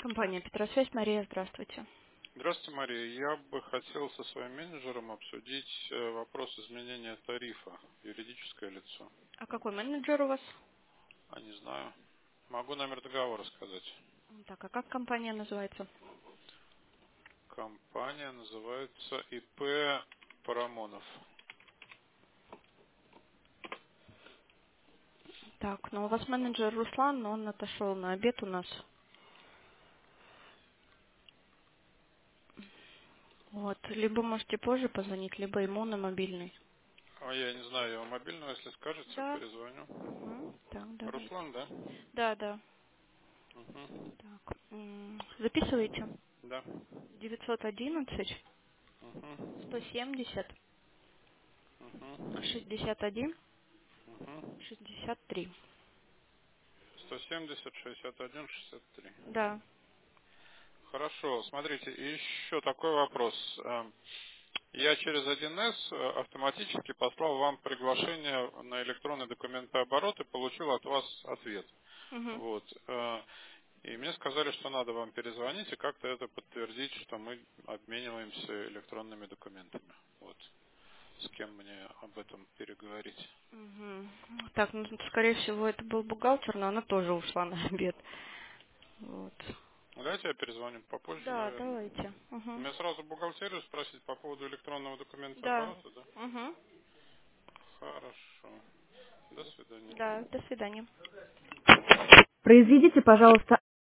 Компания Петросвязь, Мария, здравствуйте. Здравствуйте, Мария. Я бы хотел со своим менеджером обсудить вопрос изменения тарифа. Юридическое лицо. А какой менеджер у вас? А не знаю. Могу номер договора сказать. Так, а как компания называется? Компания называется ИП Парамонов. Так, ну у вас менеджер Руслан, но он отошел на обед у нас. Вот, либо можете позже позвонить, либо ему на мобильный. А я не знаю его мобильного, если скажете, Да. перезвоню. Угу. Так, давайте. Руслан, да? Да, да. Угу. Так, записывайте. Да. 911 Угу. 170 Угу. 61 Угу. 63. 170 61 63. Да. Хорошо, смотрите, и еще такой вопрос. Я через 1С автоматически послал вам приглашение на электронный документооборот и получил от вас ответ. Угу. Вот. И мне сказали, что надо вам перезвонить и как-то это подтвердить, что мы обмениваемся электронными документами. Вот. С кем мне об этом переговорить? Угу. Так, ну, скорее всего, это был бухгалтер, но она тоже ушла на обед. Вот. Ну, давайте я перезвоню попозже, Да, наверное. давайте. Угу. Мне сразу бухгалтерию спросить по поводу электронного Да. документооборота, да? Угу. Хорошо. До свидания. Да, до свидания. Произведите, пожалуйста,